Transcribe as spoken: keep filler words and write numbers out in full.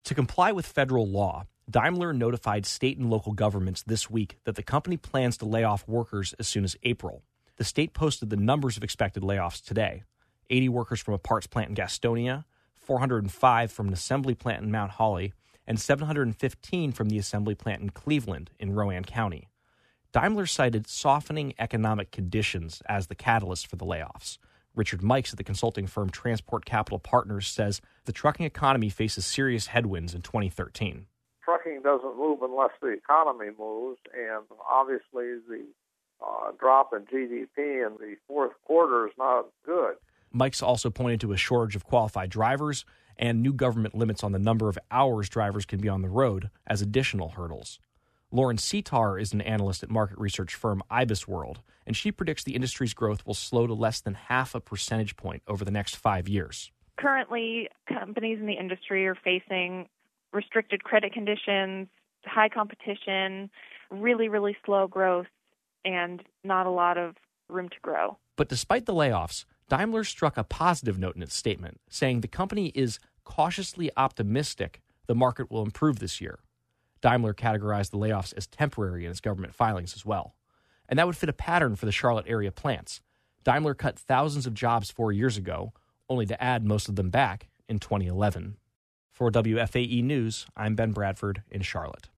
To comply with federal law, Daimler notified state and local governments this week that the company plans to lay off workers as soon as April. The state posted the numbers of expected layoffs today. eighty workers from a parts plant in Gastonia, four hundred five from an assembly plant in Mount Holly, and seven hundred fifteen from the assembly plant in Cleveland in Rowan County. Daimler cited softening economic conditions as the catalyst for the layoffs. Richard Mikes at the consulting firm Transport Capital Partners says the trucking economy faces serious headwinds in twenty thirteen. Trucking doesn't move unless the economy moves, and obviously the uh, drop in G D P in the fourth quarter is not good. Mikes also pointed to a shortage of qualified drivers and new government limits on the number of hours drivers can be on the road as additional hurdles. Lauren Setar is an analyst at market research firm IBISWorld, and she predicts the industry's growth will slow to less than half a percentage point over the next five years. Currently, companies in the industry are facing restricted credit conditions, high competition, really, really slow growth, and not a lot of room to grow. But despite the layoffs, Daimler struck a positive note in its statement, saying the company is cautiously optimistic the market will improve this year. Daimler categorized the layoffs as temporary in its government filings as well. And that would fit a pattern for the Charlotte area plants. Daimler cut thousands of jobs four years ago, only to add most of them back in twenty eleven. For W F A E News, I'm Ben Bradford in Charlotte.